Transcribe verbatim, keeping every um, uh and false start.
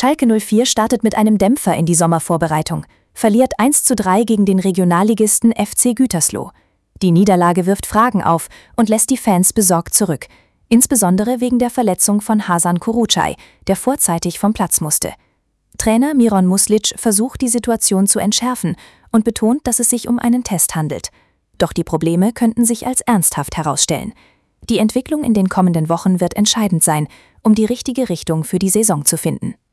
Schalke null vier startet mit einem Dämpfer in die Sommervorbereitung, verliert eins zu drei gegen den Regionalligisten F C Gütersloh. Die Niederlage wirft Fragen auf und lässt die Fans besorgt zurück, insbesondere wegen der Verletzung von Hasan Kurucay, der vorzeitig vom Platz musste. Trainer Miron Muslic versucht, die Situation zu entschärfen und betont, dass es sich um einen Test handelt. Doch die Probleme könnten sich als ernsthaft herausstellen. Die Entwicklung in den kommenden Wochen wird entscheidend sein, um die richtige Richtung für die Saison zu finden.